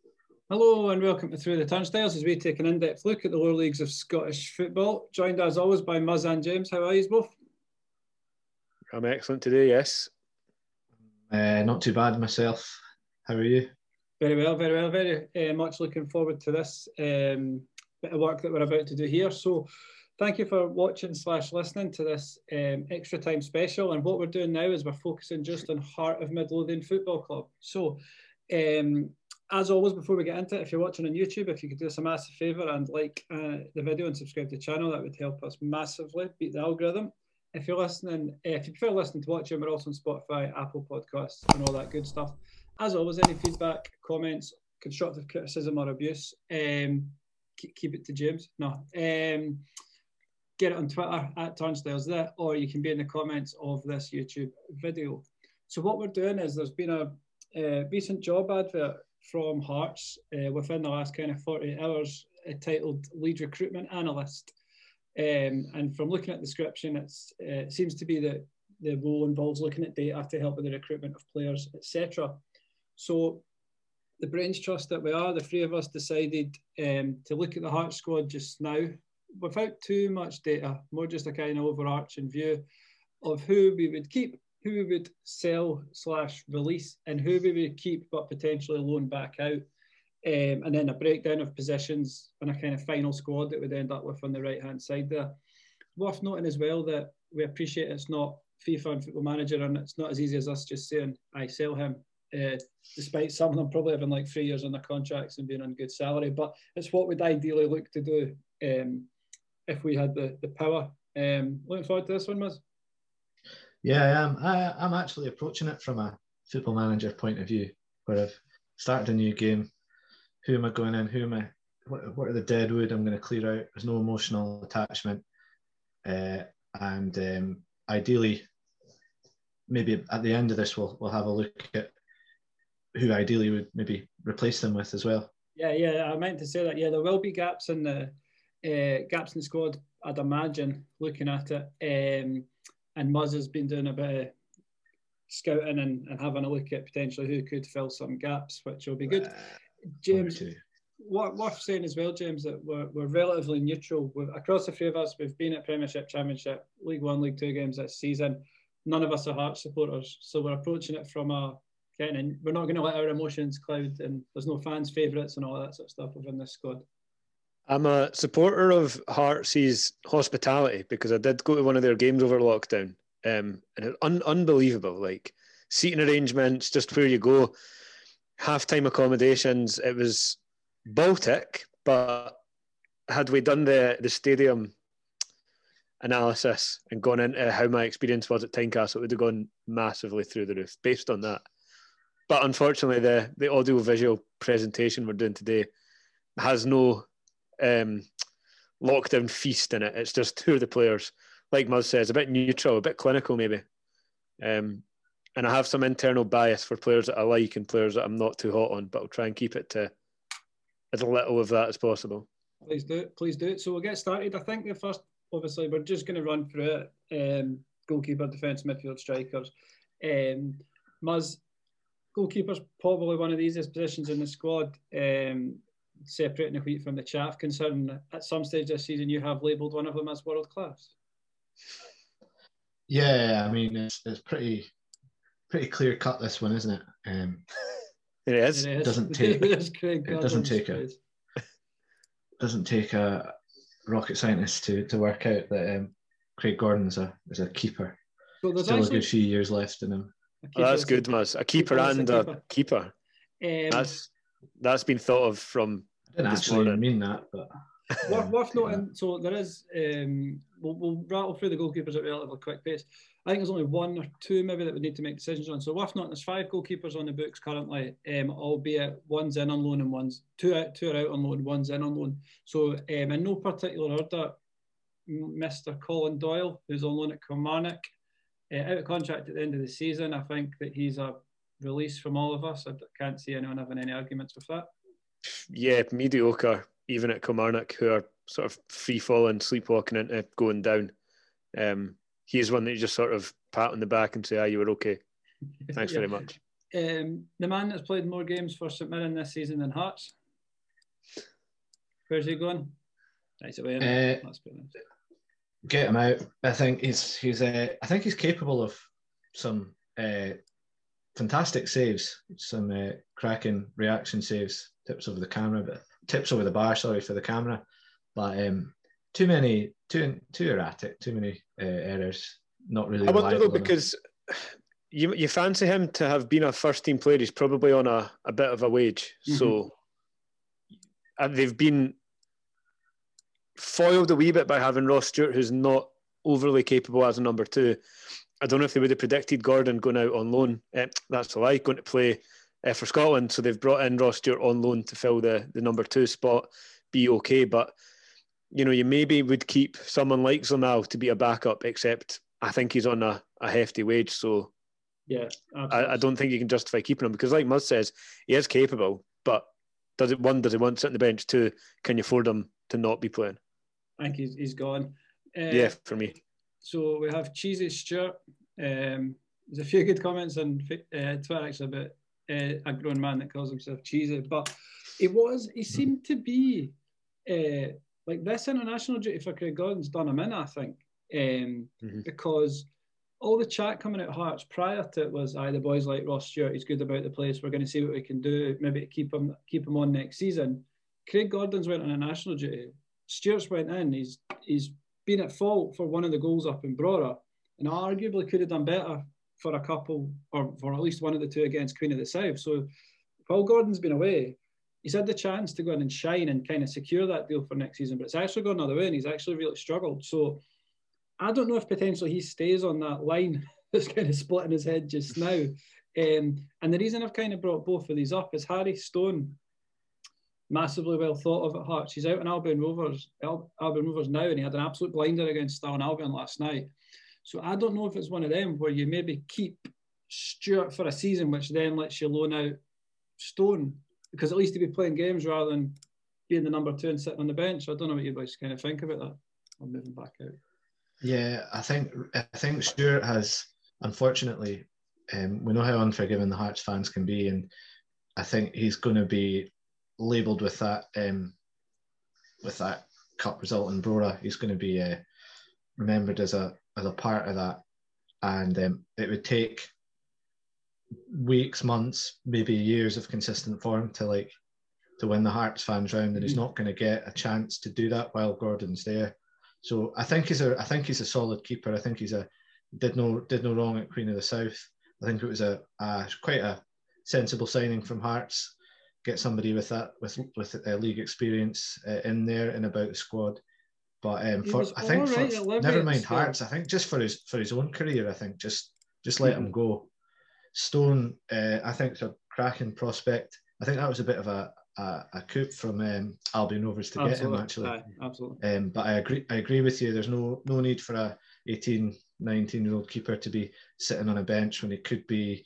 Hello and welcome to Through the Turnstiles as we take an in-depth look at the lower leagues of Scottish football. Joined as always by Muzz and James. How are you both? I'm excellent today, yes. Not too bad myself. How are you? Very well, very well. Very much looking forward to this bit of work that we're about to do here. So thank you for watching / listening to this extra time special. And what we're doing now is we're focusing just on Heart of Midlothian Football Club. So as always, before we get into it, if you're watching on YouTube, if you could do us a massive favour and like the video and subscribe to the channel, that would help us massively beat the algorithm. If you're listening, if you prefer listening to watching, we're also on Spotify, Apple Podcasts, and all that good stuff. As always, any feedback, comments, constructive criticism or abuse, keep it to James. No. Get it on Twitter at Turnstiles there, or you can be in the comments of this YouTube video. So what we're doing is there's been a recent job advert from Hearts within the last kind of 48 hours titled Lead Recruitment Analyst. And from looking at the description, it seems to be that the role involves looking at data to help with the recruitment of players, etc. So the Brains Trust that we are, the three of us decided to look at the Hearts squad just now without too much data, more just a kind of overarching view of who we would keep, who we would sell / release, and who we would keep but potentially loan back out. And then a breakdown of positions and a kind of final squad that we'd end up with on the right-hand side there. Worth noting as well that we appreciate it's not FIFA and Football Manager, and it's not as easy as us just saying, I sell him, despite some of them probably having like 3 years on their contracts and being on good salary. But it's what we'd ideally look to do if we had the power. Looking forward to this one, Miz. Yeah, I am. I'm actually approaching it from a Football Manager point of view, where I've started a new game. Who am I going in? What are the deadwood I'm going to clear out? There's no emotional attachment. And ideally, maybe at the end of this, we'll have a look at who ideally would maybe replace them with as well. Yeah, I meant to say that. Yeah, there will be gaps in the squad, I'd imagine, looking at it. And Muzz has been doing a bit of scouting and having a look at potentially who could fill some gaps, which will be good. James, what worth saying as well, James, that we're relatively neutral. Across the three of us, we've been at Premiership, Championship, League One, League Two games this season. None of us are Hearts supporters, so we're approaching it from a kind of, we're not going to let our emotions cloud, and there's no fans' favourites and all that sort of stuff within this squad. I'm a supporter of Hearts' hospitality because I did go to one of their games over lockdown, and it's unbelievable. Like seating arrangements, just where you go, halftime accommodations. It was Baltic, but had we done the stadium analysis and gone into how my experience was at Tynecastle, it would have gone massively through the roof based on that. But unfortunately, the audio visual presentation we're doing today has no lockdown feast in it. It's just who are the players, like Muzz says, a bit neutral, a bit clinical maybe. And I have some internal bias for players that I like and players that I'm not too hot on, but I'll try and keep it to as little of that as possible. Please do it. So we'll get started. I think the first, obviously, we're just going to run through it. Goalkeeper, defence, midfield, strikers. Muzz, goalkeeper's probably one of the easiest positions in the squad, separating the wheat from the chaff, considering at some stage this season you have labelled one of them as world class. Yeah, I mean, it's pretty clear cut, this one, isn't it? It is. It doesn't take a rocket scientist to work out that Craig Gordon is a keeper. So there's still a good few years left in him. Oh, that's good, Muzz. A keeper and a keeper. That's been thought of from. I didn't actually mean that, but worth noting. So there is. We'll rattle through the goalkeepers at a relatively quick pace. I think there's only one or two maybe that we need to make decisions on. So worth noting, there's 5 goalkeepers on the books currently, albeit one's in on loan and two are out on loan, one's in on loan. So in no particular order, Mr. Colin Doyle, who's on loan at Kilmarnock, out of contract at the end of the season. I think that he's a release from all of us. I can't see anyone having any arguments with that. Yeah, mediocre, even at Kilmarnock, who are sort of free-falling, sleepwalking into going down. He is one that you just sort of pat on the back and say, you were okay. Thanks very much. the man that's played more games for St Mirren this season than Hearts. Where's he going? Nice away. Get him out. I think he's capable of some fantastic saves, some cracking reaction saves, tips over the bar. Sorry for the camera, but too erratic, too many errors. Not really. I wonder though, because you fancy him to have been a first team player. He's probably on a bit of a wage, so they've been foiled a wee bit by having Ross Stewart, who's not overly capable as a number two. I don't know if they would have predicted Gordon going out on loan. That's a lie, going to play for Scotland. So they've brought in Ross Stewart on loan to fill the number two spot. Be okay, but you maybe would keep someone like Zlamal to be a backup, except I think he's on a hefty wage. So yeah, I don't think you can justify keeping him, because like Muzz says, he is capable, but does he want to sit on the bench? Two, can you afford him to not be playing? I think he's gone. Yeah, for me. So we have Cheesy Stewart. There's a few good comments on Twitter actually about a grown man that calls himself Cheesy, but he seemed to be like this international duty for Craig Gordon's done him in, I think, because all the chat coming out of Hearts prior to it was, the boys like Ross Stewart, he's good about the place, we're going to see what we can do, maybe to keep him on next season. Craig Gordon's went on a national duty. Stewart's went in. He's been at fault for one of the goals up in Brora, and arguably could have done better for a couple, or for at least one of the two against Queen of the South. So while Gordon's been away, he's had the chance to go in and shine and kind of secure that deal for next season, but it's actually gone another way, and he's actually really struggled. So I don't know if potentially he stays on that line that's kind of splitting his head just now. And the reason I've kind of brought both of these up is Harry Stone, massively well thought of at Hearts. He's out in Albion Rovers now, and he had an absolute blinder against Stirling Albion last night. So I don't know if it's one of them where you maybe keep Stewart for a season, which then lets you loan out Stone, because at least he'd be playing games rather than being the number two and sitting on the bench. So I don't know what you guys kind of think about that. I'm moving back out. Yeah, I think Stewart has, unfortunately, we know how unforgiving the Hearts fans can be, and I think he's going to be labelled with that cup result in Brora. He's going to be remembered as a part of that, and it would take weeks, months, maybe years of consistent form to win the Hearts fans round, and he's not going to get a chance to do that while Gordon's there. So I think he's a solid keeper. I think did no wrong at Queen of the South. I think it was quite a sensible signing from Hearts. Get somebody with league experience in there and about the squad. But never mind Hearts. I think just for his own career, I think just let him go. Stone, I think, is a cracking prospect. I think that was a bit of a coup from Albion Rovers to get him, actually. Absolutely. But I agree with you. There's no need for a 18, 19-year-old keeper to be sitting on a bench when he could be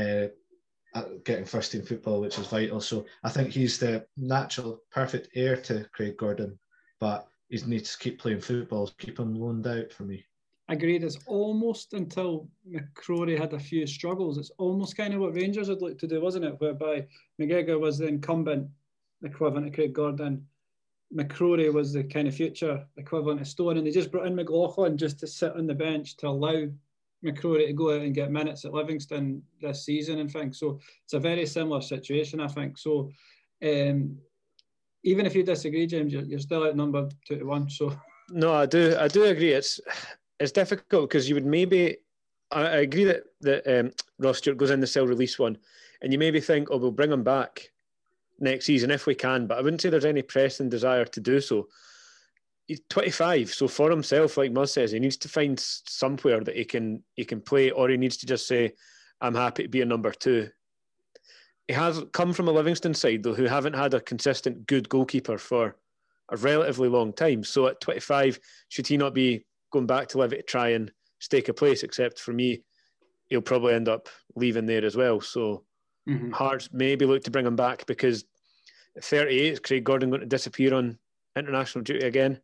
getting first team football, which is vital. So I think he's the natural, perfect heir to Craig Gordon, but he needs to keep playing football, keep him loaned out for me. Agreed. It's almost until McCrory had a few struggles. It's almost kind of what Rangers had looked to do, wasn't it? Whereby McGregor was the incumbent equivalent of Craig Gordon. McCrory was the kind of future equivalent of Stone, and they just brought in McLaughlin just to sit on the bench to allow McCrory to go out and get minutes at Livingston this season and things. So it's a very similar situation, I think. So even if you disagree, James, you're still outnumbered 2-1. So no, I do agree. It's difficult because you would maybe. I agree that Ross Stewart goes in the sell release one, and you maybe think, oh, we'll bring him back next season if we can. But I wouldn't say there's any pressing desire to do so. He's 25, so for himself, like Muzz says, he needs to find somewhere that he can play, or he needs to just say, I'm happy to be a number two. He has come from a Livingston side, though, who haven't had a consistent good goalkeeper for a relatively long time. So at 25, should he not be going back to Livy to try and stake a place? Except for me, he'll probably end up leaving there as well. So Hearts maybe look to bring him back, because at 38, is Craig Gordon going to disappear on international duty again?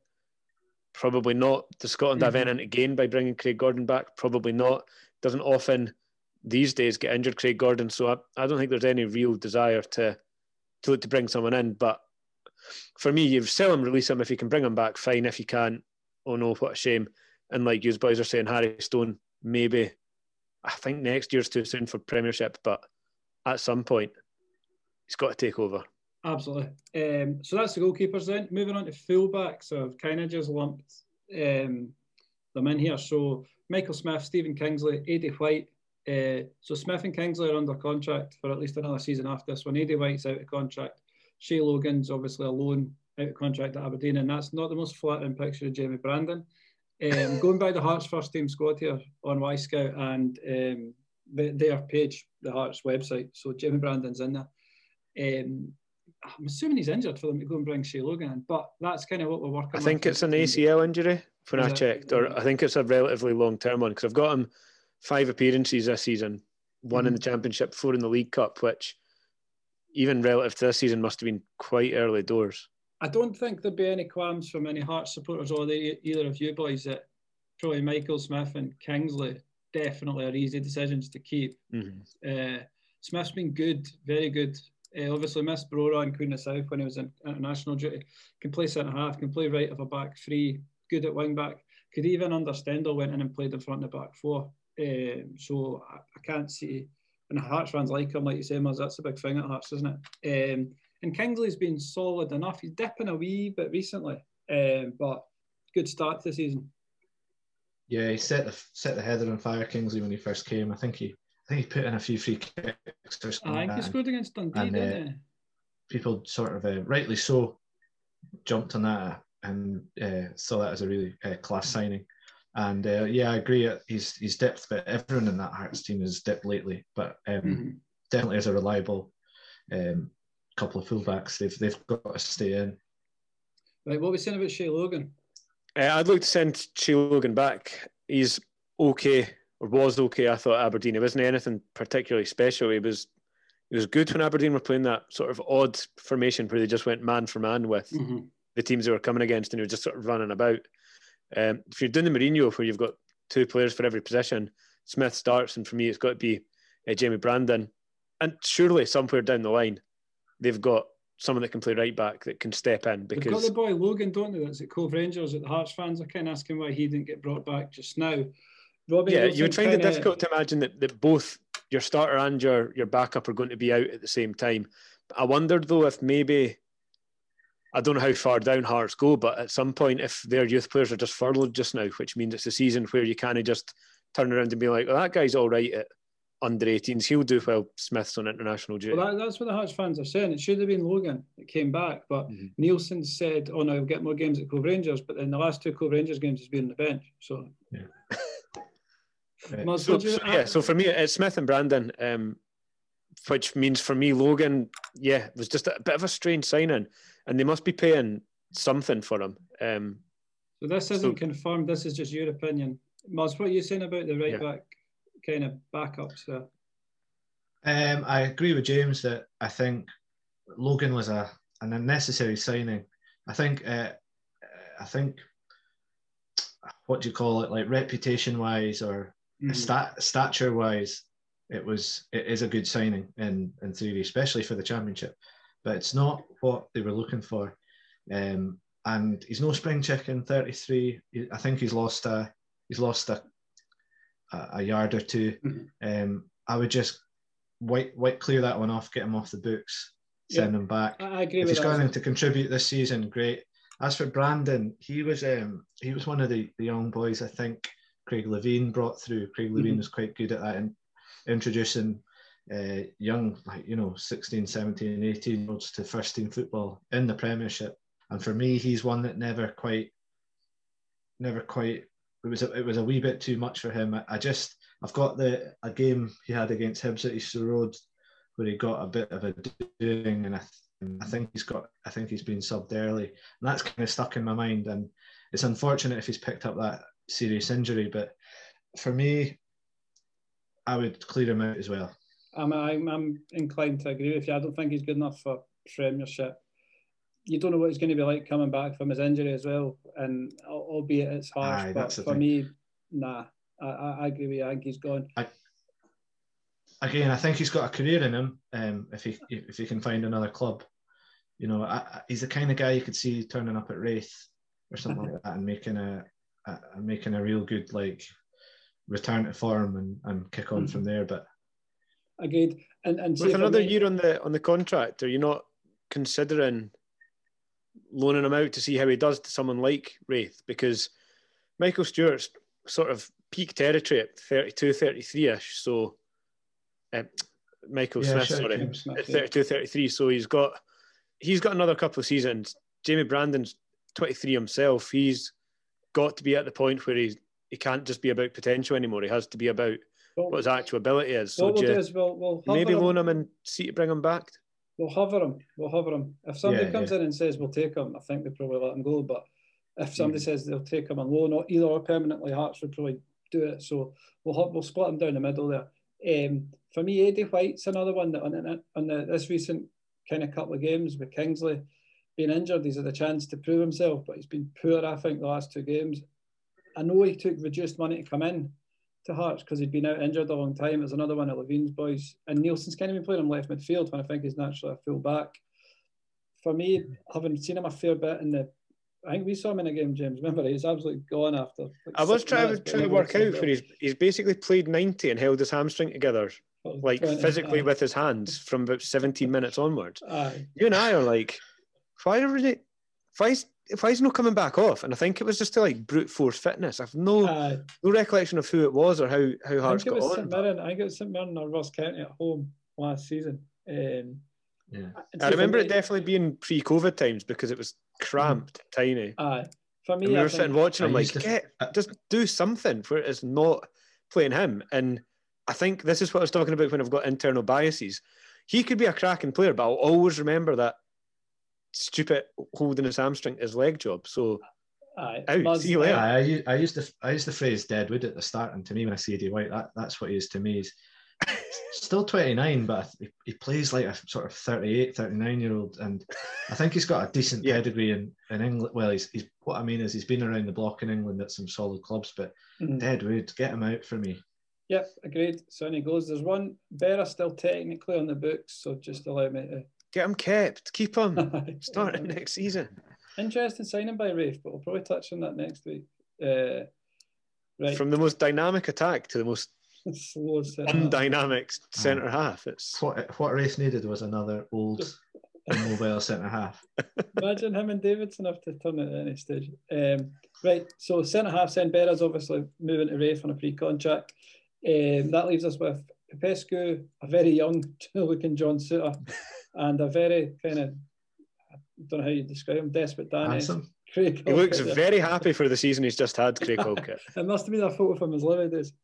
Probably not. Does Scotland have anything to gain by bringing Craig Gordon back? Probably not. Doesn't often these days get injured, Craig Gordon. So I don't think there's any real desire to look to bring someone in. But for me, you sell him, release him. If you can bring him back, fine. If you can't, oh no, what a shame. And like you boys are saying, Harry Stone, maybe. I think next year's too soon for Premiership, but at some point, he's got to take over. Absolutely. So that's the goalkeepers then. Moving on to fullbacks, so I've kind of just lumped them in here. So Michael Smith, Stephen Kingsley, Eddie White. So Smith and Kingsley are under contract for at least another season after this one. Eddie White's out of contract. Shay Logan's obviously alone out of contract at Aberdeen, and that's not the most flattering picture of Jamie Brandon. Going by the Hearts first team squad here on Wyscout and their page, the Hearts website. So Jamie Brandon's in there. I'm assuming he's injured for them to go and bring Shay Logan in, but that's kind of what we're working on. I think it's an ACL injury when I checked, or I think it's a relatively long-term one, because I've got him 5 appearances this season, 1 in the Championship, 4 in the League Cup, which even relative to this season must have been quite early doors. I don't think there'd be any qualms from any Hearts supporters or either of you boys that probably Michael Smith and Kingsley definitely are easy decisions to keep. Smith's been good, very good. Obviously missed Brora and Queen of South when he was in international duty. Can play centre-half, can play right of a back three, good at wing-back. Could even under Stendhal went in and played in front of the back four. So I can't see, and Hearts fans like him, like you say, Muzz, that's a big thing at Hearts, isn't it? And Kingsley's been solid enough. He's dipping a wee bit recently, but good start to the season. Yeah, he set the header on fire, Kingsley, when he first came. I think he put in a few free kicks or something. I think he scored against Dundee, didn't he? People sort of, rightly so, jumped on that and saw that as a really class signing. And yeah, I agree. He's dipped, but everyone in that Hearts team has dipped lately. But definitely as a reliable couple of fullbacks, they've got to stay in. Right, what are we saying about Shay Logan? I'd like to send Shay Logan back. He's okay, or was okay, I thought, at Aberdeen. It wasn't anything particularly special. He was good when Aberdeen were playing that sort of odd formation where they just went man for man with the teams they were coming against, and he was just sort of running about. If you're doing the Mourinho, where you've got 2 players for every position, Smith starts, and for me, it's got to be Jamie Brandon. And surely somewhere down the line, they've got someone that can play right back that can step in. Because they've got the boy Logan, don't they? That's at Cove Rangers. That the Hearts fans are kind of asking why he didn't get brought back just now. Robbie, yeah, you would find it difficult to imagine that both your starter and your backup are going to be out at the same time. I wondered though if maybe, I don't know how far down Hearts go, but at some point if their youth players are just furloughed just now, which means it's a season where you can't just turn around and be like, well, that guy's all right at under 18s, he'll do well. Smith's on international duty. Well, that's what the Hearts fans are saying. It should have been Logan that came back, but Nielsen said, "Oh no, he'll get more games at Cove Rangers." But in the last 2 Cove Rangers games, he's been on the bench. So, so for me, it's Smith and Brandon, which means for me, Logan, was just a bit of a strange signing, and they must be paying something for him. So this isn't confirmed. This is just your opinion, Muzz. What are you saying about the right back kind of backups there? I agree with James that I think Logan was an unnecessary signing. I think what do you call it, like reputation wise or stature wise, it is a good signing in theory, especially for the Championship, but it's not what they were looking for. And he's no spring chicken, 33. I think he's lost a yard or 2. I would just wipe clear that one off, get him off the books, send him back. I agree if with he's that. going to contribute this season, great. As for Brandon, he was one of the young boys I think Craig Levein brought through. Craig Levein was quite good at that and introducing young, 16, 17, 18-year-olds to first team football in the Premiership. And for me, he's one that never quite. It was a wee bit too much for him. I've got a game he had against Hibs at Easter Road where he got a bit of a doing, and I think he's been subbed early, and that's kind of stuck in my mind. And it's unfortunate if he's picked up that serious injury, but for me, I would clear him out as well. I'm inclined to agree with you. I don't think he's good enough for Premiership. You don't know what he's going to be like coming back from his injury as well, and albeit it's harsh, but for me, nah. I agree with you. I think he's gone. again, I think he's got a career in him. If he can find another club, you know, he's the kind of guy you could see turning up at Wraith or something like that and making a real good like return to form and kick on from there. But agreed. And with another year on the contract, are you not considering loaning him out to see how he does to someone like Wraith? Because Michael Stewart's sort of peak territory at 32, 33-ish. So Michael Smith, sorry, at 32, 33. So he's got another couple of seasons. Jamie Brandon's 23 himself. He's got to be at the point where he can't just be about potential anymore. He has to be about what his actual ability is. So we'll maybe loan him and see to bring him back. We'll hover him. If somebody comes in and says we'll take him, I think they probably let him go. But if somebody says they'll take him on loan or either or permanently, Hearts would probably do it. So we'll split him down the middle there. For me, Eddie White's another one that on this recent kind of couple of games with Kingsley being injured, he's had a chance to prove himself, but he's been poor, I think, the last 2 games. I know he took reduced money to come in to Hearts because he'd been out injured a long time. There's another one of Levine's boys. And Nielsen's kind of been playing him left midfield when I think he's naturally a full back. For me, having seen him a fair bit I think we saw him in a game, James. Remember, he's absolutely gone after. I was trying to work out where he's basically played 90 and held his hamstring together, like 20, physically with his hands from about 17 minutes onwards. You and I are like, why is he not coming back off? And I think it was just to like brute force fitness. I've no recollection of who it was or how Hearts got on. I think it was St Mirren or Ross County at home last season. I remember it definitely being pre-COVID times because it was cramped, tiny. For me, and we were sitting watching him just do something where it's not playing him. And I think this is what I was talking about when I've got internal biases. He could be a cracking player, but I'll always remember that stupid holding his hamstring his leg job. So see you later. I used the phrase deadwood at the start, and to me when I see Eddie White, that's what he is to me. He's still 29, but he plays like a sort of 38, 39-year-old, and I think he's got a decent pedigree in England. Well, he's what I mean is he's been around the block in England at some solid clubs, but deadwood, get him out for me. Yep, agreed. So on he goes. There's one Berra still technically on the books, so just allow me to get him kept, keep him starting next season. Interesting signing by Rafe, but we'll probably touch on that next week. Right. From the most dynamic attack to the most undynamic centre half. It's what Rafe needed was another old immobile centre half. Imagine him and Davidson have to turn it at any stage. Right, so centre half, Berra's obviously moving to Rafe on a pre-contract. That leaves us with Popescu, a very young looking John Souttar, and a very kind of, I don't know how you describe him, desperate Danny. He looks very happy for the season he's just had, Craig Halkett. It must have been a photo from his living days.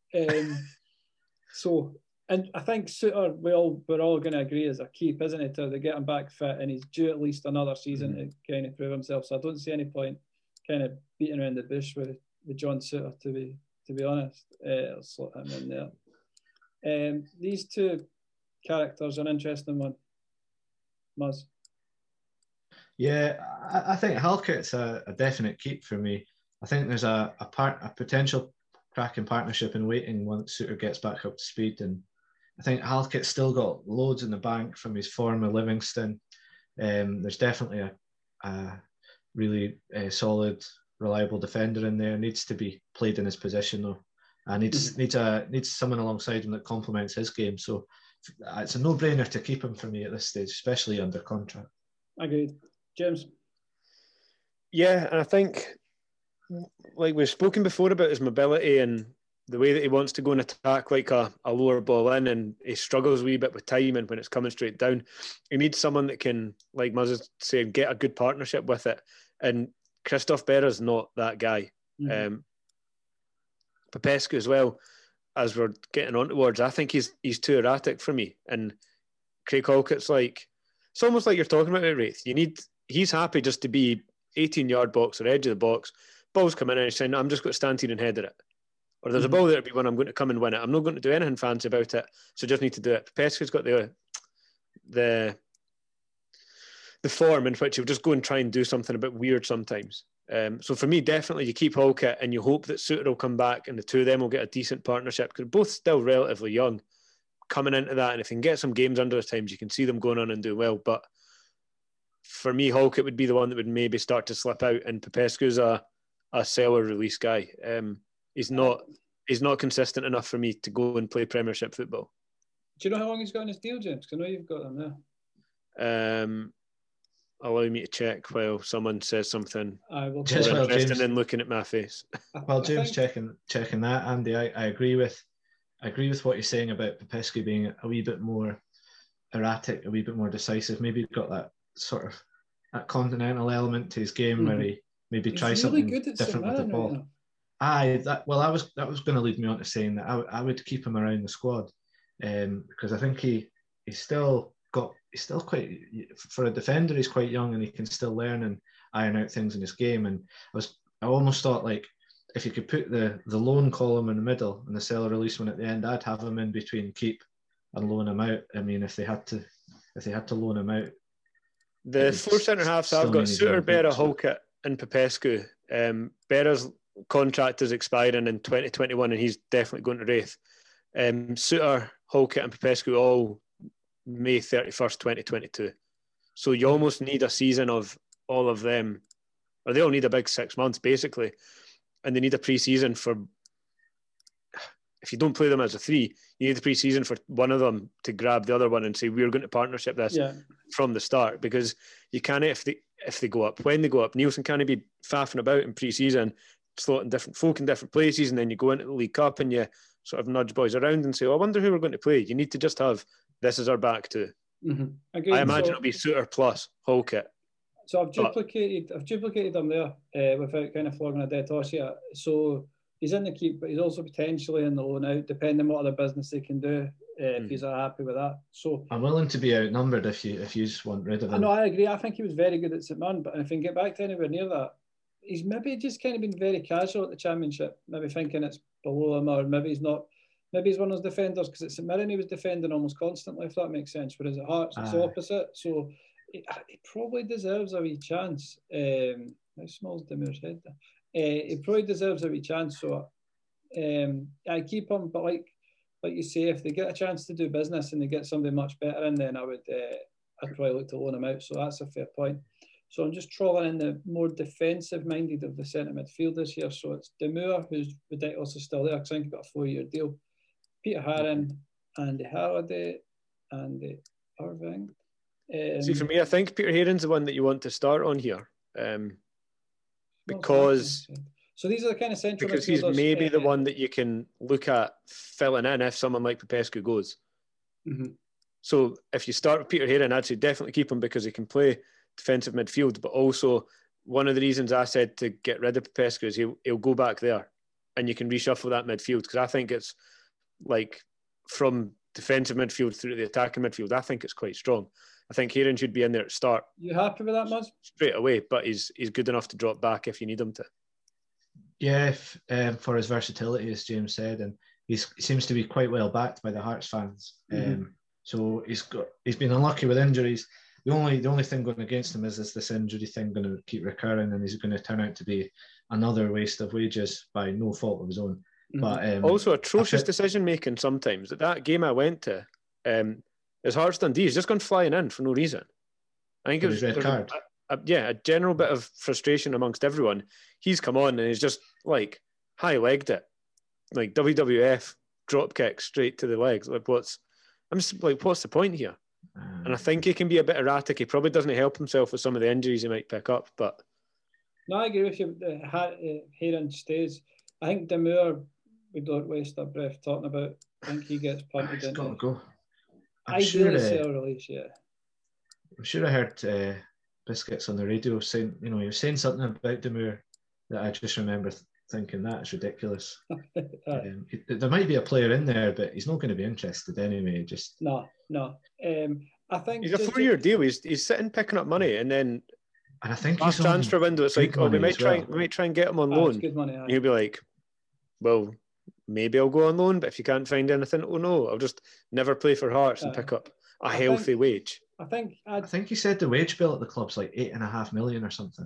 And I think Souttar, we're all going to agree, is a keep, isn't it, to get him back fit, and he's due at least another season to kind of prove himself. So I don't see any point kind of beating around the bush with John Souttar, to be honest. I'll slot him in there. These two characters are an interesting one. Muzz. Yeah, I think Halkett's a definite keep for me. I think there's a potential cracking partnership in waiting once Souttar gets back up to speed, and I think Halkett's still got loads in the bank from his form with Livingston. There's definitely a really solid, reliable defender in there. Needs to be played in his position though. Needs someone alongside him that complements his game. So it's a no-brainer to keep him for me at this stage, especially under contract. Agreed. James? Yeah, and I think, like we've spoken before about his mobility and the way that he wants to go and attack like a lower ball in, and he struggles a wee bit with time and when it's coming straight down. He needs someone that can, like Muzz is saying, get a good partnership with it. And Christophe Berra's not that guy. Popescu as well, as we're getting on towards, I think he's too erratic for me. And Craig Halkett's it's almost like you're talking about it, Wraith. He's happy just to be 18-yard box or edge of the box. Ball's coming in and he's saying, I'm just going to stand here and head at it. Or there's a ball there to be won, I'm going to come and win it. I'm not going to do anything fancy about it, so just need to do it. Popescu's got the form in which he'll just go and try and do something a bit weird sometimes. So for me, definitely you keep Halkett and you hope that Souttar will come back and the two of them will get a decent partnership because they're both still relatively young. coming into that, and if he can get some games under his times, you can see them going on and doing well. But for me, Halkett would be the one that would maybe start to slip out, and Popescu's a seller release guy. He's not consistent enough for me to go and play Premiership football. Do you know how long he's got on his deal, James? Because I know you've got him there. Allow me to check while someone says something. I will. Just while interested James- in looking at my face. Well, James, checking that, Andy, I agree with what you're saying about Popescu being a wee bit more erratic, a wee bit more decisive. Maybe he's got that sort of that continental element to his game where he maybe tries really something different with the ball. That was going to lead me on to saying that I would keep him around the squad, because I think he's still quite, for a defender, he's quite young and he can still learn and iron out things in his game. And I almost thought, like, if you could put the loan column in the middle and the seller release one at the end, I'd have him in between keep and loan him out. I mean, if they had to loan him out. The four centre halves I've got Suter, Berra, Halkett and Popescu. Berra's contract is expiring in 2021 and he's definitely going to Wraith. Suter, Halkett and Popescu all May 31st, 2022. So you almost need a season of all of them, or they all need a big 6 months basically, and they need a pre-season for, if you don't play them as a three, you need the pre-season for one of them to grab the other one and say, we're going to partnership this from the start, because you can't, if they go up, when they go up, Nielsen can't be faffing about in pre-season, slotting different folk in different places, and then you go into the League Cup and you sort of nudge boys around and say, oh, I wonder who we're going to play. You need to just have, this is our back two. Mm-hmm. I imagine it'll be Suter plus Halkett. So I've duplicated them there without kind of flogging a dead horse yet. So he's in the keep, but he's also potentially in the loan out, depending on what other business they can do. If he's happy with that, so I'm willing to be outnumbered if you just want rid of him. I agree. I think he was very good at St Mirren, but if he can get back to anywhere near that, he's maybe just kind of been very casual at the Championship, maybe thinking it's below him, or maybe he's not. Maybe he's one of those defenders, because at St Mirren he was defending almost constantly, if that makes sense. Whereas at Hearts it's opposite. So he probably deserves a wee chance. How small's Demur's head there? He probably deserves a wee chance. So I keep him, but like you say, if they get a chance to do business and they get somebody much better in, then I'd probably look to loan him out. So that's a fair point. So I'm just trawling in the more defensive-minded of the centre midfielders here. So it's Demure, who's ridiculously still there, because I think he's got a 4-year deal. Peter Haring, Andy Halliday, Andy Irving. See, for me, I think Peter Haring's the one that you want to start on here, because so these are the kind of central because he's maybe the one that you can look at filling in if someone like Popescu goes. Mm-hmm. So if you start with Peter Haring, I'd say definitely keep him, because he can play defensive midfield. But also, one of the reasons I said to get rid of Popescu is he'll go back there, and you can reshuffle that midfield, because I think it's like from defensive midfield through to the attacking midfield, I think it's quite strong. I think Haring should be in there at start. You happy with that, Muzz? Straight away, but he's good enough to drop back if you need him to. Yeah, for his versatility, as James said, and he seems to be quite well backed by the Hearts fans. So he's been unlucky with injuries. The only thing going against him is this injury thing going to keep recurring, and he's going to turn out to be another waste of wages by no fault of his own. But also atrocious decision making sometimes. At that game I went to, his Hearts Dundee, he's just gone flying in for no reason. I think it was red card. A general bit of frustration amongst everyone. He's come on and he's just like high legged it, like WWF drop kick straight to the legs. Like what's the point here? And I think he can be a bit erratic. He probably doesn't help himself with some of the injuries he might pick up. But no, I agree with you. Haring stays. I think Demure, we don't waste our breath talking about. I think he gets punted in. Got to go. I'm sure release, yeah. I'm sure I heard Biscuits on the radio saying, he was saying something about Demure that I just remember thinking that is ridiculous. There might be a player in there, but he's not going to be interested anyway. Just no. I think he's a 4-year deal. He's sitting picking up money, and I think last transfer window, it's like, we might try and get him on loan. Good money, he'll be like, well, maybe I'll go on loan, but if you can't find anything, oh no, I'll just never play for Hearts and pick up a healthy wage. I think he said the wage bill at the club's like 8.5 million or something.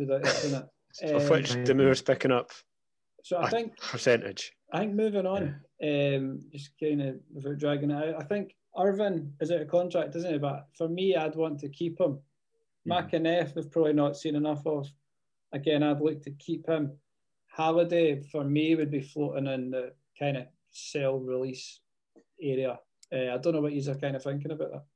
Of which Demure's picking up so I think percentage. I think moving on, just kind of without dragging it out. I think Irvine is out of contract, isn't he? But for me, I'd want to keep him. McInnes, we've probably not seen enough of. Again, I'd like to keep him. Halliday, for me, would be floating in the kind of sell release area. I don't know what you're kind of thinking about that.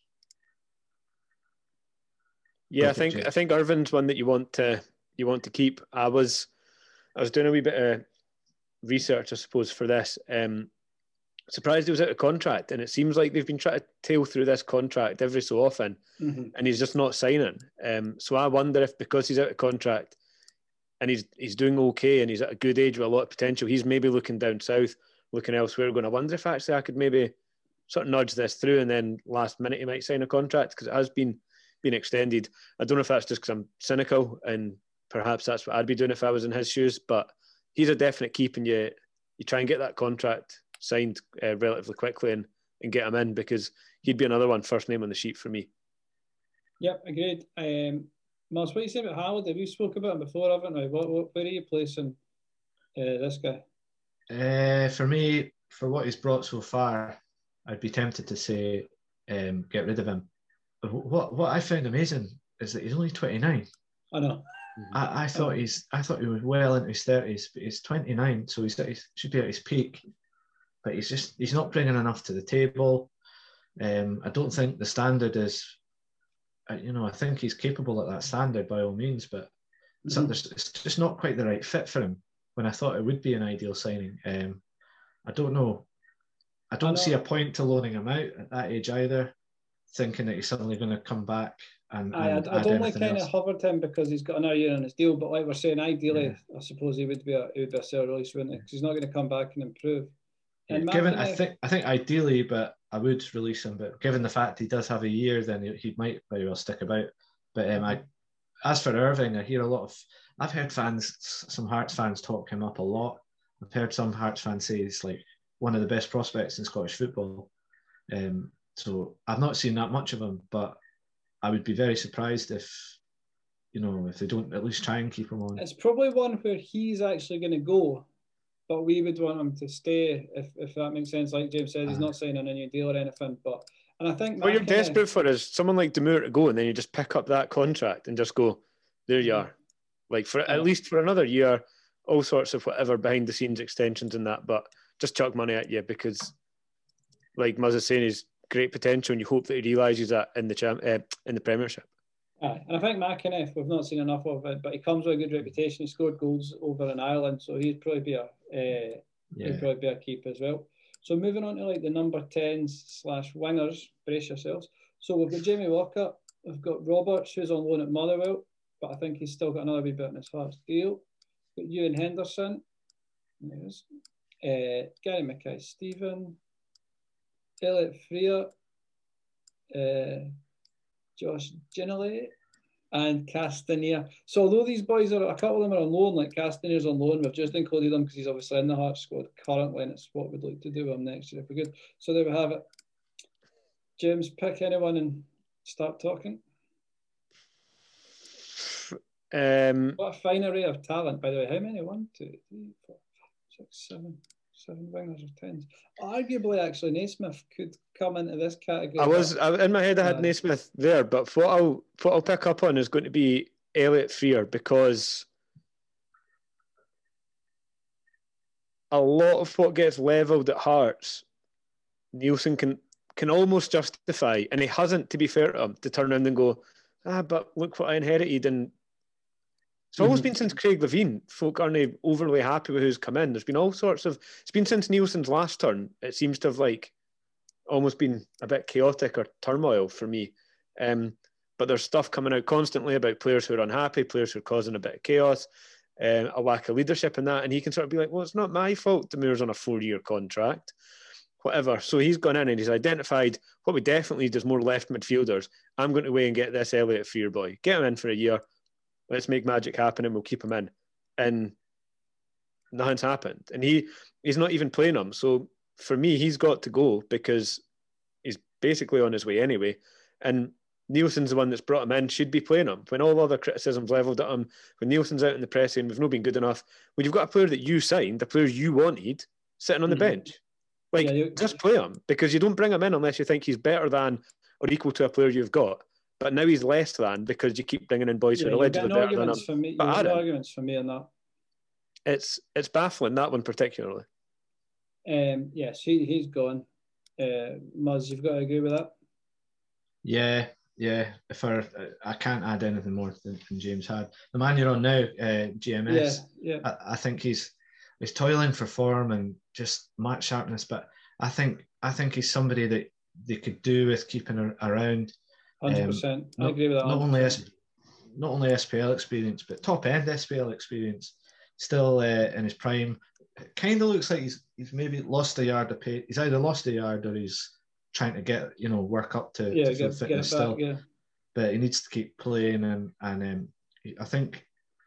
Yeah, I think Irvine's one that you want to keep. I was doing a wee bit of research, I suppose, for this. Surprised he was out of contract, and it seems like they've been trying to tail through this contract every so often, and he's just not signing. So I wonder if because he's out of contract and he's doing okay and he's at a good age with a lot of potential, he's maybe looking down south, looking elsewhere, going, I wonder if actually I could maybe sort of nudge this through, and then last minute he might sign a contract because it has been extended. I don't know if that's just because I'm cynical, and perhaps that's what I'd be doing if I was in his shoes, but he's a definite keep, and you try and get that contract signed relatively quickly and get him in, because he'd be another one first name on the sheet for me. Yep, agreed. Mars, what do you say about Halliday? We've spoken about him before, haven't we? Where are you placing this guy? For me, for what he's brought so far, I'd be tempted to say get rid of him. But what I found amazing is that he's only 29. I know. I thought he was well into his 30s, but he's 29, so he should be at his peak. But he's not bringing enough to the table. I don't think the standard is, I think he's capable at that standard by all means, but it's just not quite the right fit for him when I thought it would be an ideal signing. I don't know. I don't see a point to loaning him out at that age either, thinking that he's suddenly going to come back. I'd only kind of hovered him because he's got another year on his deal, but like we're saying, ideally, I suppose he would be a sell release, wouldn't he? Because he's not going to come back and improve. And I think ideally, but I would release him. But given the fact he does have a year, then he might very well stick about. But as for Irving, I hear I've heard some Hearts fans talk him up a lot. I've heard some Hearts fans say he's like one of the best prospects in Scottish football. So I've not seen that much of him, but I would be very surprised if they don't at least try and keep him on. It's probably one where he's actually going to go, but we would want him to stay, if that makes sense. Like James said, he's not signing a new deal or anything. And I think what you're desperate for is someone like Damour to go, and then you just pick up that contract and just go, there you are. Like at least for another year, all sorts of whatever behind the scenes extensions and that, but just chuck money at you because, like Muzz is saying, he's great potential, and you hope that he realises that in the Premiership. And I think McInnes, we've not seen enough of it, but he comes with a good reputation. He scored goals over in Ireland, so he'd probably be a keep as well. So moving on to like the number 10s / wingers, brace yourselves. So we've got Jamie Walker, we've got Roberts, who's on loan at Motherwell, but I think he's still got another wee bit in his Hearts deal. We've got Ewan Henderson, Gary Mackay-Stephen, Elliot Freer, Josh Ginelly, and Castanier. So although these boys a couple of them are on loan, like Castanier's on loan, we've just included him because he's obviously in the Hearts squad currently, and it's what we'd like to do with him next year if we could. So there we have it. James, pick anyone and start talking. What a fine array of talent, by the way. How many? 1, 2, 3, 4, 5, 6, 7 wingers or 10s. Arguably, actually, Naismith could come into this category. In my head, I had Naismith there, but what I'll pick up on is going to be Elliot Freer, because a lot of what gets levelled at Hearts, Nielsen can almost justify, and he hasn't, to be fair to him, to turn around and go, but look what I inherited. And it's almost been since Craig Levein, folk aren't overly happy with who's come in. There's been all sorts of, it's been since Nielsen's last turn, it seems to have like almost been a bit chaotic or turmoil for me. But there's stuff coming out constantly about players who are unhappy, players who are causing a bit of chaos, a lack of leadership in that. And he can sort of be like, well, it's not my fault Damour's on a 4-year contract, whatever. So he's gone in and he's identified what we definitely need is more left midfielders. I'm going to away and get this Elliot Freer boy. Get him in for a year. Let's make magic happen and we'll keep him in. And nothing's happened. And he's not even playing him. So for me, he's got to go because he's basically on his way anyway. And Nielsen's the one that's brought him in, should be playing him. When all other criticism's levelled at him, when Nielsen's out in the press saying we've not been good enough, when you've got a player that you signed, a player you wanted, sitting on the bench. Like, just play him, because you don't bring him in unless you think he's better than or equal to a player you've got. But now he's less than because you keep bringing in boys who are allegedly better than him. But arguments for me on that. It's baffling, that one particularly. Yes, he's gone. Muzz, you've got to agree with that? Yeah. I can't add anything more than James had. The man you're on now, GMS, I think he's toiling for form and just match sharpness, but I think he's somebody that they could do with keeping around. 100%. I agree with that. Not only SPL experience, but top end SPL experience. Still in his prime. It kind of looks like he's maybe lost a yard of pace. He's either lost a yard or he's trying to get work up to full fitness still. But he needs to keep playing, and I think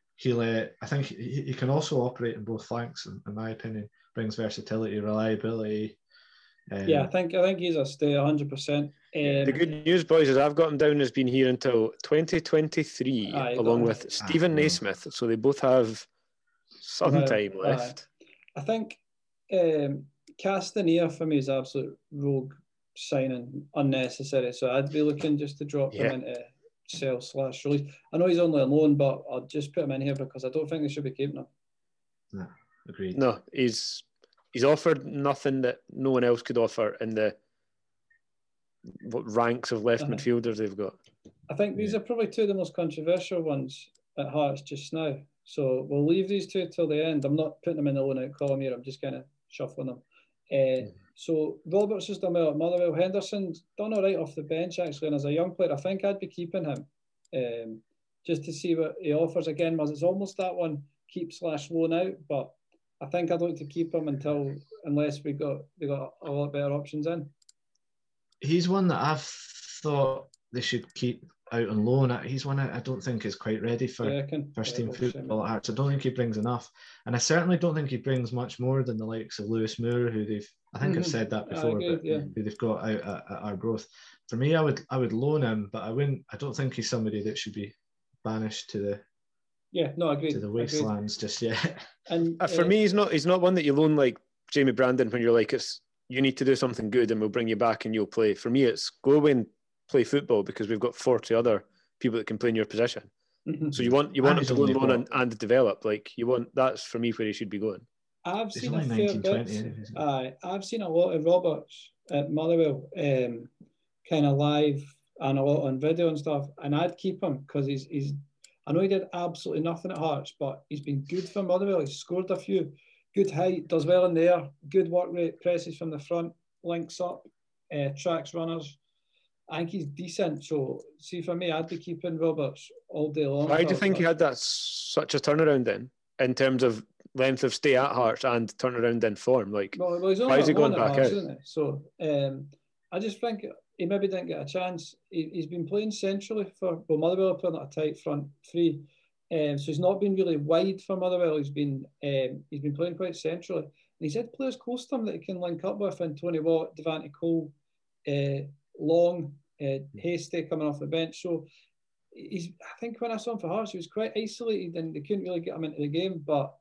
he can also operate in both flanks. In my opinion, brings versatility, reliability. I think he's a stay 100%. The good news, boys, is I've got him down as being here until 2023, along with Stephen Naismith. So they both have some time left. I think Castanier for me is absolute rogue signing, unnecessary. So I'd be looking just to drop him into sell/release. I know he's only on loan, but I'll just put him in here because I don't think they should be keeping him. No, agreed. No, he's offered nothing that no one else could offer in the ranks of left midfielders they've got. I think these are probably two of the most controversial ones at Hearts just now. So we'll leave these two till the end. I'm not putting them in the loan out column here. I'm just kind of shuffling them. So Roberts has done well at Motherwell. Henderson's done all right off the bench, actually. And as a young player, I think I'd be keeping him just to see what he offers. Again, it's almost that one keep/loan out. But I think I'd like to keep him unless we got a lot better options in. He's one that I've thought they should keep out on loan. He's one I don't think is quite ready for first team football at Hearts. I don't think he brings enough, and I certainly don't think he brings much more than the likes of Lewis Moore, who I've said that before, who they've got out at Arbroath. For me, I would loan him, but I don't think he's somebody that should be banished to the to the wastelands just yet. And for me, he's not one that you loan like Jamie Brandon when you're like, you need to do something good and we'll bring you back and you'll play. For me, it's go away and play football because we've got 40 other people that can play in your position. So you want him to go on loan and develop. Like that's for me where he should be going. I've seen a fair bit. I've seen a lot of Roberts at Motherwell, kind of live and a lot on video and stuff. And I'd keep him because he's. I know he did absolutely nothing at Hearts, but he's been good for Motherwell. He's scored a few. Good height, does well in the air, good work rate, presses from the front, links up, tracks runners. I think he's decent. So, see, for me, I'd be keeping Roberts all day long. Why do you think he had that such a turnaround then, in terms of length of stay at Hearts and turnaround in form? Like, why is he going back out? Isn't he? So, I just think he maybe didn't get a chance. He's been playing centrally for Motherwell, playing at a tight front three. So he's not been really wide for Motherwell. He's been playing quite centrally. And he's had players close to him that he can link up with, and Tony Watt, Devante Cole, Long, Hasty coming off the bench. So I think when I saw him for Hearts, he was quite isolated and they couldn't really get him into the game. But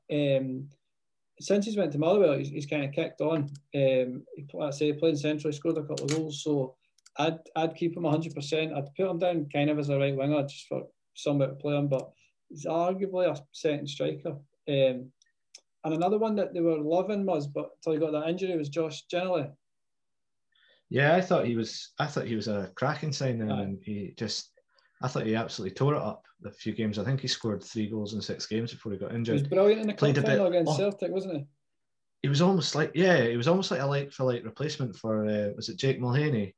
since he's went to Motherwell, he's kind of kicked on. Like I say, playing centrally, scored a couple of goals. So I'd keep him 100%. I'd put him down kind of as a right winger just for somewhere to play him, but he's arguably a second striker. And another one that they were loving but until he got that injury, was Josh Ginnelly. Yeah, I thought he was a cracking signing, and I thought he absolutely tore it up the few games. I think he scored 3 goals in 6 games before he got injured. He was brilliant in the cup final against Celtic, wasn't he? He was almost like a like for like replacement for was it Jake Mulroney?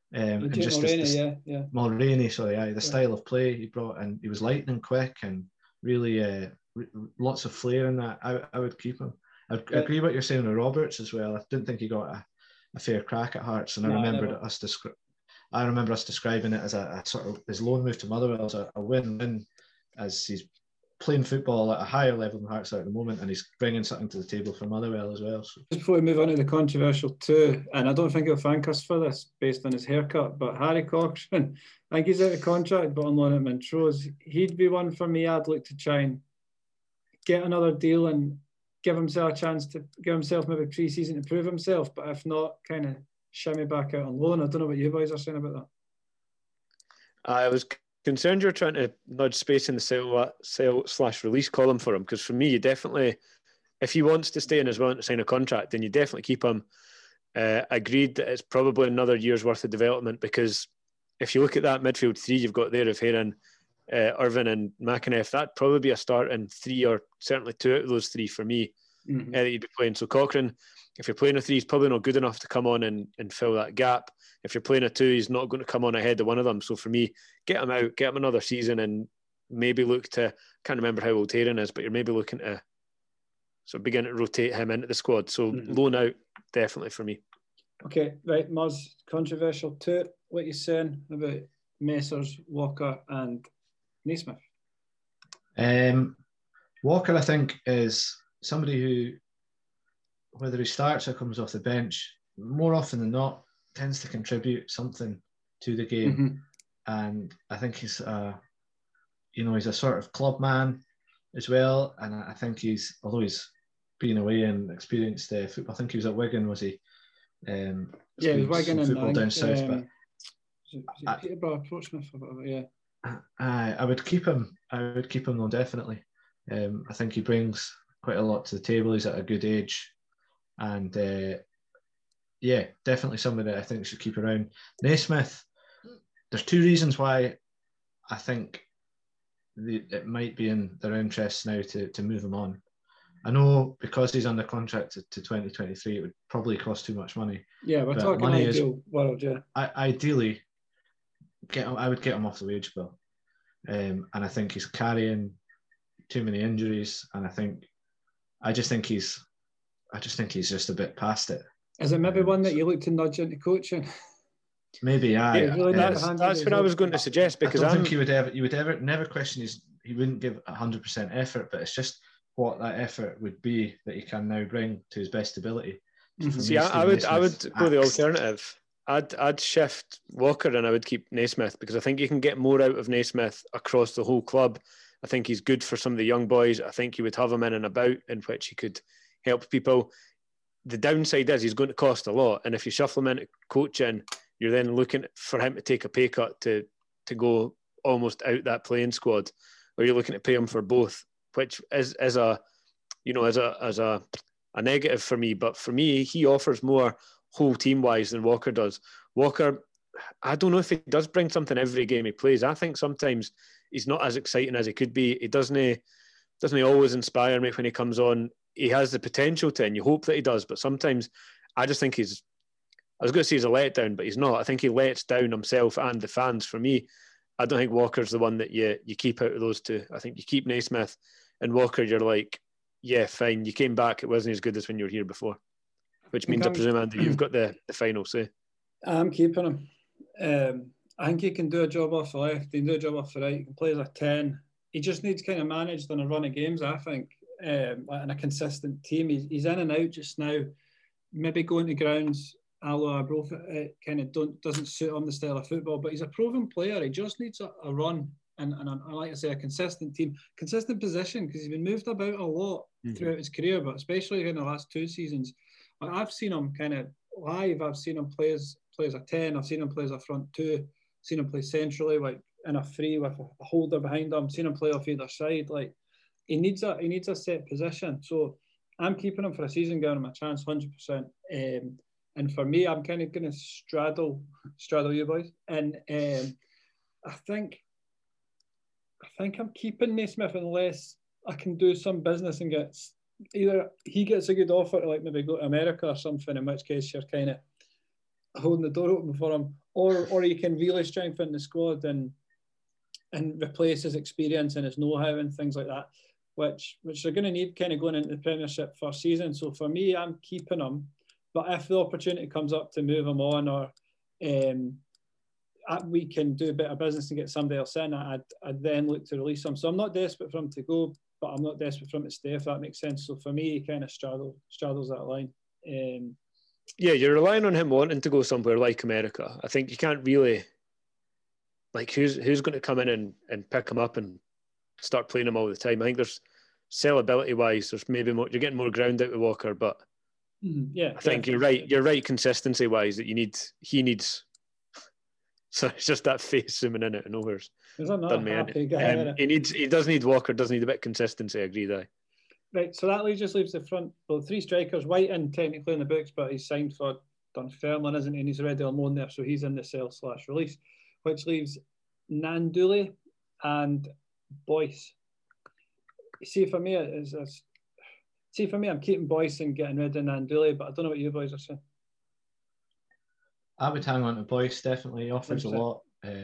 Mulroney, sorry, the style of play he brought, and he was lightning quick and really lots of flair in that. I would keep him. I agree what you're saying with Roberts as well. I didn't think he got a fair crack at Hearts, and I remember us describing it as a sort of his loan move to Motherwell as a win-win, as he's playing football at a higher level than Hearts are at the moment, and he's bringing something to the table for Motherwell as well. So. Just before we move on to the controversial two, and I don't think he'll thank us for this based on his haircut, but Harry Cochrane, I think he's out of contract but on loan at Montrose. He'd be one for me. I'd like to try and get another deal and give himself a chance to give himself maybe pre-season to prove himself, but if not, kind of shimmy back out on loan. I don't know what you boys are saying about that. I was concerned you were trying to nudge space in the sell/release column for him, because for me, you definitely, if he wants to stay and is willing to sign a contract, then you definitely keep him. Agreed that it's probably another year's worth of development, because if you look at that midfield three you've got there of Heron, Irvine and McAneff, that'd probably be a start in 3 or certainly 2 out of those 3 for me that you'd be playing. So Cochrane, if you're playing a 3, he's probably not good enough to come on and fill that gap. If you're playing a 2, he's not going to come on ahead of one of them. So for me, get him out, get him another season, and maybe look to, can't remember how old Heron is, but you're maybe looking to sort of begin to rotate him into the squad. So loan out, definitely for me. Okay, right, Muzz, controversial too. What you saying about Messrs Walker and Naismith? Walker, I think, is somebody who, whether he starts or comes off the bench, more often than not, tends to contribute something to the game. And I think he's, he's a sort of club man as well. And I think he's, although he's been away and experienced football, I think he was at Wigan, was he? Yeah, he was Wigan and football down south. But was it Peterborough, Portsmouth? Yeah. I would keep him. I would keep him though, definitely. I think he brings quite a lot to the table. He's at a good age, and definitely somebody that I think should keep around. Naismith, there's 2 reasons why I think it might be in their interests now to move him on. I know because he's under contract to 2023, it would probably cost too much money. Yeah, we're talking ideal world, yeah. Ideally, I would get him off the wage bill. And I think he's carrying too many injuries, and I just think he's just a bit past it. Is it maybe one that you look to nudge into coaching? Maybe, that's what I was going to suggest, because I don't think you would ever never question he wouldn't give 100% effort, but it's just what that effort would be that he can now bring to his best ability. See, I would go the alternative. I'd shift Walker and I would keep Naismith, because I think you can get more out of Naismith across the whole club. I think he's good for some of the young boys. I think you would have him in and about in which he could help people. The downside is he's going to cost a lot, and if you shuffle him into coaching, you're then looking for him to take a pay cut to go almost out that playing squad, or you're looking to pay him for both, which is a negative for me. But for me, he offers more whole team wise than Walker does. Walker, I don't know if he does bring something every game he plays. I think sometimes he's not as exciting as he could be. He doesn't always inspire me when he comes on. He has the potential to, and you hope that he does, but sometimes I just think I was going to say he's a letdown, but he's not. I think he lets down himself and the fans. For me, I don't think Walker's the one that you keep out of those 2. I think you keep Naismith, and Walker, you're like, yeah, fine, you came back, it wasn't as good as when you were here before. Which means, I presume, Andy, you've got the final say. I'm keeping him. I think he can do a job off the left, he can do a job off the right, he can play as a 10. He just needs kind of managed on a run of games, I think, and a consistent team. He's in and out just now. Maybe going to grounds a la Arbroath kind of doesn't suit on the style of football, but he's a proven player. He just needs a run and I like to say a consistent team, consistent position, because he's been moved about a lot throughout his career, but especially in the last 2 seasons. I've seen him kind of live. I've seen him play as a 10. I've seen him play as a front 2. Seen him play centrally, like in a 3 with a holder behind him. Seen him play off either side. Like he needs a set position. So I'm keeping him for a season, giving him a chance, 100%. And for me, I'm kind of going to straddle you boys, and I think I'm keeping Naismith unless I can do some business and either he gets a good offer to like maybe go to America or something, in which case you're kind of holding the door open for him, or you can really strengthen the squad and replace his experience and his know-how and things like that, which they're going to need kind of going into the Premiership first season. So for me, I'm keeping him, but if the opportunity comes up to move him on, or we can do a bit of business and get somebody else in, I'd then look to release him. So I'm not desperate for him to go, but I'm not desperate for him to stay, if that makes sense. So for me, he kind of straddles that line. Yeah, you're relying on him wanting to go somewhere like America. I think you can't really, like, who's going to come in and pick him up and start playing him all the time. I think there's sellability wise, there's maybe more. You're getting more ground out of Walker, but yeah, I think you're right. You're right, consistency wise, that he needs. So it's just that face zooming in out of nowhere. Done me in. He does need Walker. Does need a bit of consistency. I agree there. Right, so that just leaves the front. Well, 3 strikers. Whiting technically in the books, but he's signed for Dunfermline, isn't he? And he's already on loan there, so he's in the sell/release, which leaves Nanduli and Boyce. See, for me, I'm keeping Boyce and getting rid of Nanduli, but I don't know what you boys are saying. I would hang on to Boyce. Definitely offers 100%. A lot.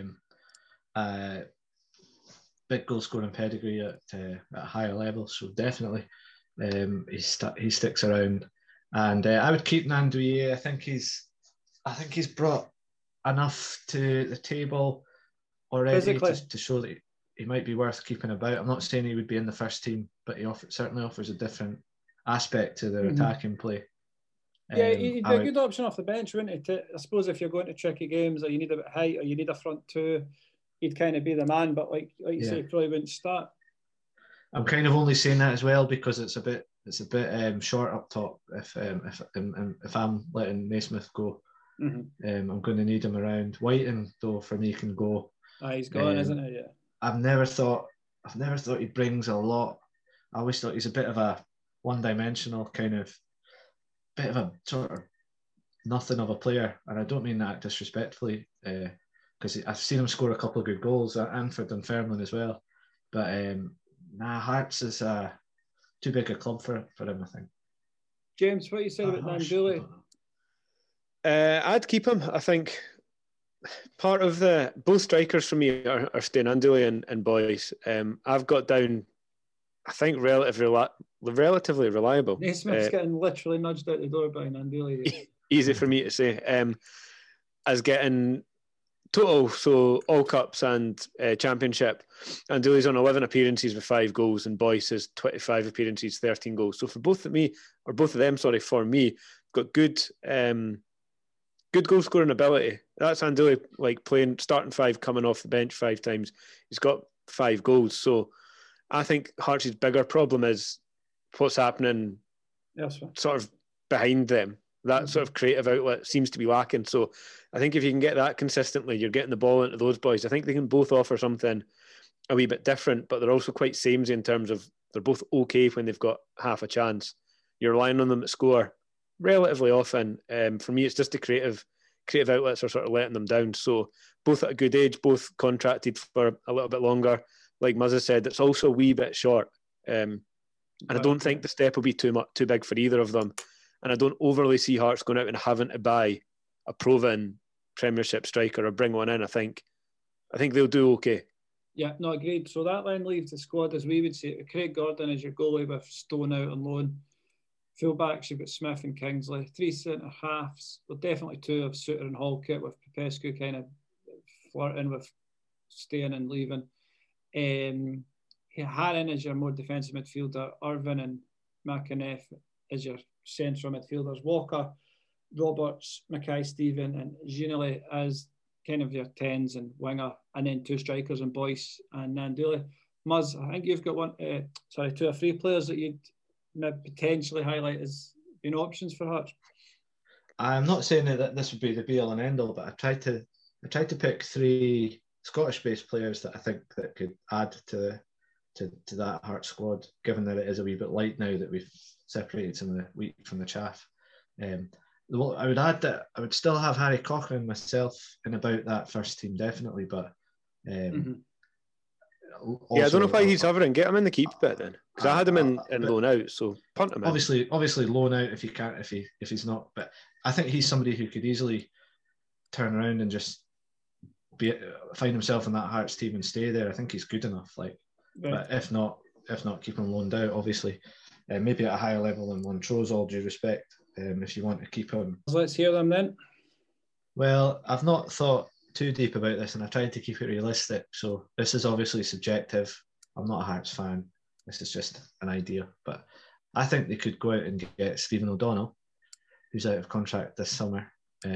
Big goal scoring pedigree at a higher level, so definitely he sticks around. And I would keep Nandouillet. I think he's brought enough to the table already to show that he might be worth keeping about. I'm not saying he would be in the first team, but he certainly offers a different aspect to their attacking play. Yeah, he'd be a good option off the bench, wouldn't he? I suppose if you're going to tricky games, or you need a bit of height, or you need a front two, he'd kind of be the man. But like you say, he probably wouldn't start. I'm kind of only saying that as well because it's a bit short up top. If I'm letting Naismith go, I'm going to need him around. Whiting, though, for me can go. He's gone, isn't he? Yeah. I've never thought he brings a lot. I always thought he's a bit of a one-dimensional kind of, bit of a sort of nothing of a player, and I don't mean that disrespectfully, because I've seen him score a couple of good goals and for Dunfermline as well. But Hearts is too big a club for him, I think. James, what you said about Nanduli? I'd keep him. I think part of both strikers for me are staying, Nanduli and Boyce. I've got down, I think, relatively reliable. Naismith's getting literally nudged out the door by Nanduli. Easy for me to say. As getting total, so all cups and championship, Nanduli's on 11 appearances with 5 goals, and Boyce has 25 appearances, 13 goals. So for both of me, got good goal scoring ability. That's Nanduli, like playing starting 5, coming off the bench 5 times. He's got 5 goals. So I think Hearts' bigger problem is what's happening sort of behind them. That sort of creative outlet seems to be lacking. So I think if you can get that consistently, you're getting the ball into those boys. I think they can both offer something a wee bit different, but they're also quite samey in terms of they're both okay when they've got half a chance. You're relying on them to score relatively often. For me, it's just the creative outlets are sort of letting them down. So both at a good age, both contracted for a little bit longer. Like Muzz has said, it's also a wee bit short. And I don't think the step will be too big for either of them. And I don't overly see Hearts going out and having to buy a proven Premiership striker or bring one in. I think they'll do okay. Yeah, no, agreed. So that then leaves the squad as we would say. Craig Gordon is your goalie with Stone out on loan. Fullbacks, you've got Smith and Kingsley. 3 centre halves. Well, definitely 2 of Suter and Halkett, with Popescu kind of flirting with staying and leaving. Haring is your more defensive midfielder. Irvin and McAneff is your central midfielders. Walker, Roberts, Mackay-Steven and Ginola as kind of your 10s and winger, and then 2 strikers and Boyce and Nanduli. Muzz, I think you've got 2 or 3 players that you'd potentially highlight as being options for Hearts. I'm not saying that this would be the be-all and end-all, but I tried to pick 3 Scottish-based players that I think that could add to that Hearts squad, given that it is a wee bit light now that we've separated some of the wheat from the chaff. I would add that I would still have Harry Cochrane myself in about that first team, definitely, but I don't know why he's hovering. Get him in the keep bit then, because I had him in loan out, so punt him in. Obviously loan out if you can't, if he's not, but I think he's somebody who could easily turn around and just find himself in that Hearts team and stay there. I think he's good enough. But if not, keep him loaned out. Obviously, maybe at a higher level than Montrose. All due respect, if you want to keep him. Let's hear them then. Well, I've not thought too deep about this, and I tried to keep it realistic. So this is obviously subjective. I'm not a Hearts fan. This is just an idea, but I think they could go out and get Stephen O'Donnell, who's out of contract this summer.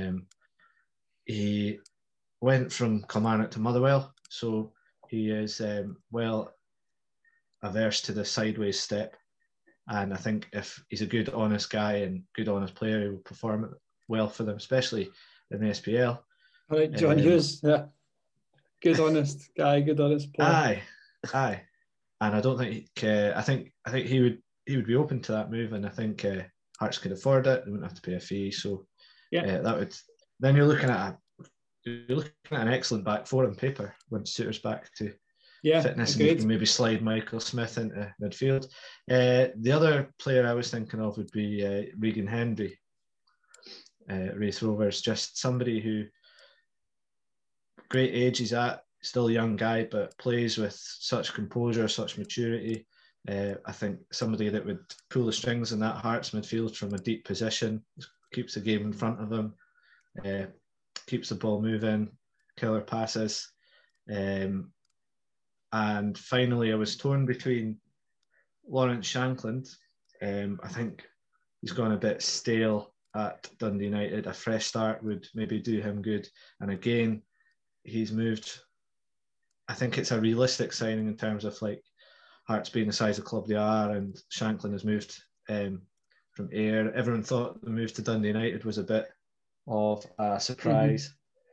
He went from Kilmarnock to Motherwell, so he is averse to the sideways step. And I think if he's a good, honest guy and good, honest player, he will perform well for them, especially in the SPL. All right, John Hughes, yeah. Good, honest guy, good, honest player. Aye. And I don't think I think he would be open to that move, and I think Hearts could afford it. They wouldn't have to pay a fee, so that would. Then you're looking at an excellent back four on paper when Suter's back to fitness, and you can maybe slide Michael Smith into midfield. The other player I was thinking of would be Regan Hendry, Raith Rovers, just somebody who great age he's at, still a young guy, but plays with such composure, such maturity. I think somebody that would pull the strings in that Hearts midfield from a deep position, keeps the game in front of him, keeps the ball moving, killer passes. And finally, I was torn between Lawrence Shankland. I think he's gone a bit stale at Dundee United. A fresh start would maybe do him good. And again, he's moved. I think it's a realistic signing in terms of like Hearts being the size of club they are, and Shankland has moved from Ayr. Everyone thought the move to Dundee United was a bit of a surprise.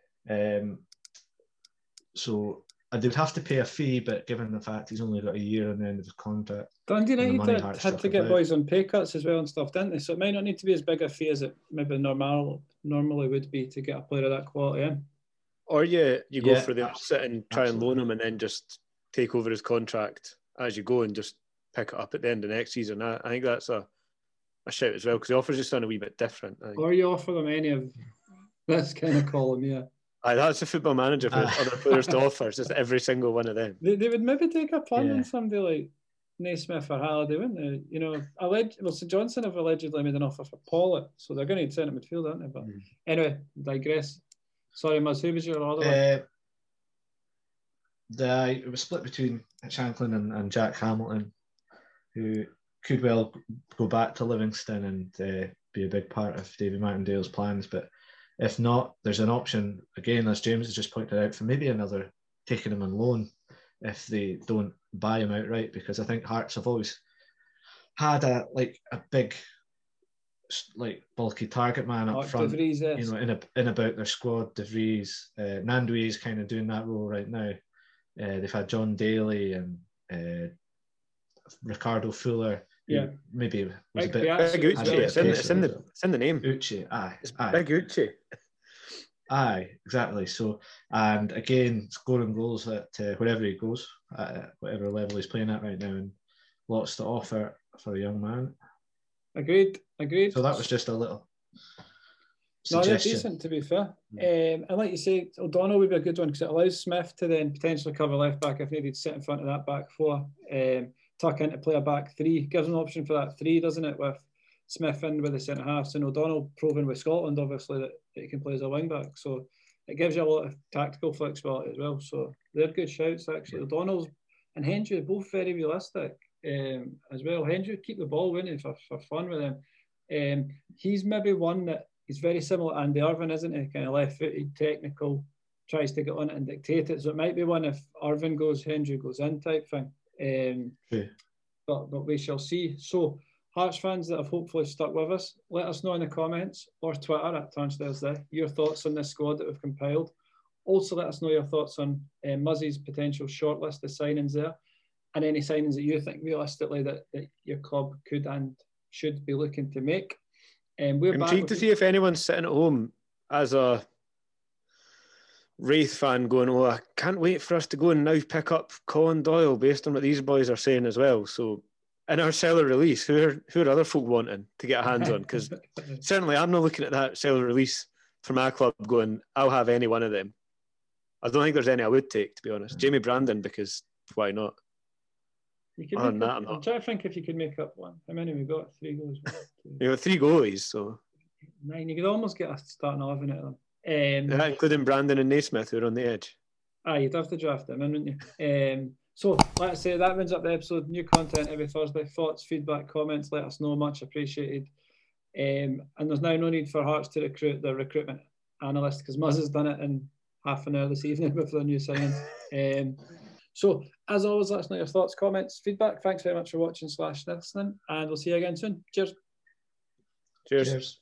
So they'd have to pay a fee, but given the fact he's only got a year on the end of his contract, Dundee United had to get boys on pay cuts as well and stuff, didn't they? So it might not need to be as big a fee as it maybe normally would be to get a player of that quality in. Or you go for the sit and try and loan him and then just take over his contract as you go and just pick it up at the end of next season. I think that's a shout as well, because the offer's just done a wee bit different. Or you offer them any of this kind of column, yeah. That's a Football Manager for other players to offer. It's just every single one of them. They would maybe take a punt on somebody like Naismith or Halliday, wouldn't they? You know, St Johnson have allegedly made an offer for Pollock, so they're going to need centre midfield, aren't they? But anyway, digress. Sorry, Muzz, who was your other one? It was split between Shankland and Jack Hamilton, who could well go back to Livingston and be a big part of Davy Martindale's plans. But if not, there's an option, again, as James has just pointed out, for maybe another taking him on loan if they don't buy him outright, because I think Hearts have always had a big, bulky target man up front, De Vries, yes. You know, in about their squad. De Vries, Nandui is kind of doing that role right now. They've had John Daly and Ricardo Fuller. Yeah, maybe was a bit. Big Uche. It's in the name. Uche, aye. Big Uche. Aye, exactly. So, and again, scoring goals at wherever he goes, whatever level he's playing at right now, and lots to offer for a young man. Agreed. So that was just a little suggestion. No, they're decent, to be fair. And like you say, O'Donnell would be a good one because it allows Smith to then potentially cover left back if needed, sit in front of that back four, tuck in to play a back three. Gives an option for that three, doesn't it, with Smith in with the centre halves, and O'Donnell proven with Scotland, obviously, that he can play as a wing back. So it gives you a lot of tactical flexibility as well. So they're good shouts, actually. O'Donnell's and Hendry are both very realistic as well. Hendry keep the ball winning for fun with him. He's maybe one that he's very similar to Andy Irvine, isn't he? Kind of left-footed, technical, tries to get on it and dictate it. So it might be one if Irvine goes, Hendry goes in type thing. But we shall see. So Hearts fans that have hopefully stuck with us, let us know in the comments or Twitter at Tarns Thursday your thoughts on this squad that we've compiled. Also, let us know your thoughts on Muzzy's potential shortlist of signings there, and any signings that you think realistically that your club could and should be looking to make. We're intrigued to see if anyone's sitting at home as a Wraith fan going, oh, I can't wait for us to go and now pick up Colin Doyle based on what these boys are saying as well. So in our seller release, who are other folk wanting to get hands on? Because certainly I'm not looking at that seller release for my club going, I'll have any one of them. I don't think there's any I would take, to be honest. Jamie Brandon, because why not? I'm trying to think if you could make up one. How many we got? 3 goals. You got 3 goalies, so 9. You could almost get a starting 11 out of them. Including Brandon and Naismith, who are on the edge. You'd have to draft them in, wouldn't you? So, like I say, that rounds up the episode. New content every Thursday. Thoughts, feedback, comments, let us know. Much appreciated. And there's now no need for Hearts to recruit their recruitment analyst because Muzz has done it in half an hour this evening with their new signings. So, as always, let us know your thoughts, comments, feedback. Thanks very much for watching / listening, and we'll see you again soon. Cheers. Cheers. Cheers.